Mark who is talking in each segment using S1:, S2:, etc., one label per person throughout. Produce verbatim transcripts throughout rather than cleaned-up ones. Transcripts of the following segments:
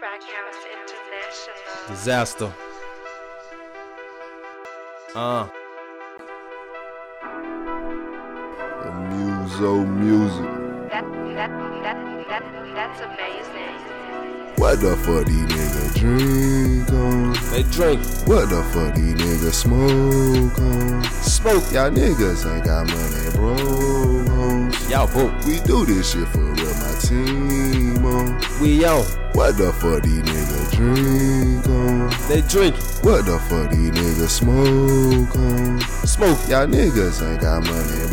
S1: Trackhouse International.
S2: Disaster. Uh.
S3: The Muso music.
S1: That, that, that, that, that's amazing.
S3: What the fuck these niggas drink on?
S2: They drink.
S3: What the fuck these niggas smoke on?
S2: Smoke.
S3: Y'all niggas ain't got money, bro.
S2: Y'all broke.
S3: We do this shit for real, my team on.
S2: We on.
S3: What the fuck these niggas drink on?
S2: They drink.
S3: What the fuck these niggas smoke on?
S2: Smoke.
S3: Y'all niggas ain't got money,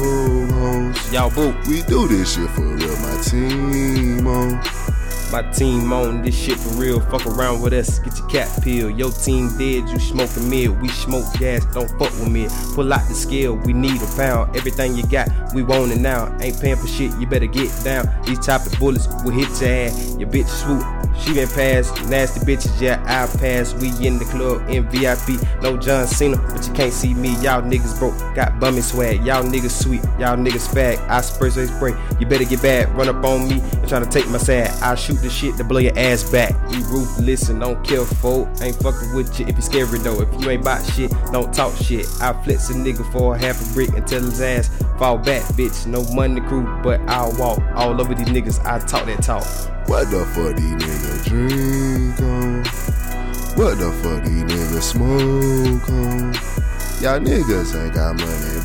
S3: bro.
S2: Y'all broke.
S3: We do this shit for real, my team on.
S2: My team on this shit for real. Fuck around with us, get your cat pill. Your team dead, you smoking mid. We smoke gas, don't fuck with me. Pull out the scale, we need a pound. Everything you got, we want it now. Ain't paying for shit, you better get down. These type of bullets will hit your ass. Your bitch swoop, she been passed. Nasty bitches, yeah, I pass. We in the club in V I P. No John Cena, but you can't see me. Y'all niggas broke, got bummy swag. Y'all niggas sweet, y'all niggas fag. I spray, spray, spray. You better get bad, run up on me and try to take my side. I shoot the shit to blow your ass back. We ruthless and don't kill folk. Ain't fucking with you if you scary though. If you ain't bout shit, don't talk shit. I flex a nigga for a half a brick until his ass fall back, bitch. No money crew, but I'll walk all over these niggas. I talk that talk.
S3: What the fuck these niggas drink on? What the fuck these niggas smoke on? Y'all niggas ain't got money,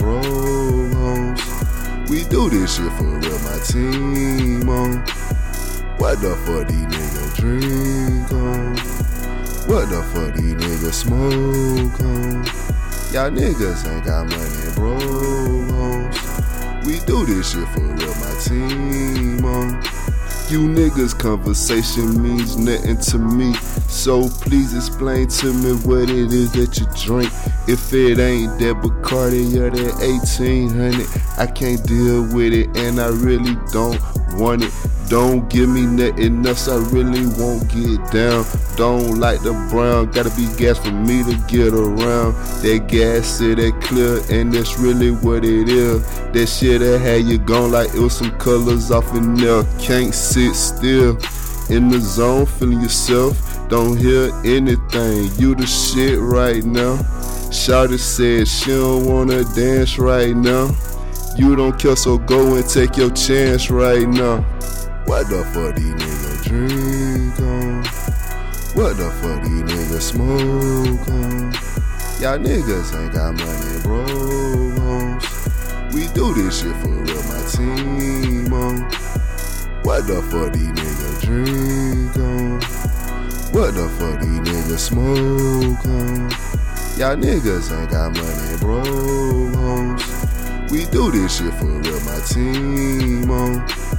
S3: bro. We do this shit for real, my team on. What the fuck these niggas drink on? What the fuck these niggas smoke on? Y'all niggas ain't got money, bro. We do this shit for real, my team on. You niggas conversation means nothing to me, so please explain to me what it is that you drink. If it ain't that Bacardi or that eighteen hundred, I can't deal with it and I really don't want it. Don't give me nothing else, I really won't get down. Don't like the brown, gotta be gas for me to get around. That gas said that clear, and that's really what it is. That shit that had you gone like it was some colors off in there. Can't sit still, in the zone, feeling yourself. Don't hear anything, you the shit right now. Shawty said she don't wanna dance right now. You don't care, so go and take your chance right now. What the fuck these niggas drink on? What the fuck these niggas smoke on? Y'all niggas ain't got money, bro. We do this shit for real, my team on. What the fuck these niggas drink on? What the fuck these niggas smoke on? Y'all niggas ain't got money, bro. We do this shit for real, my team on.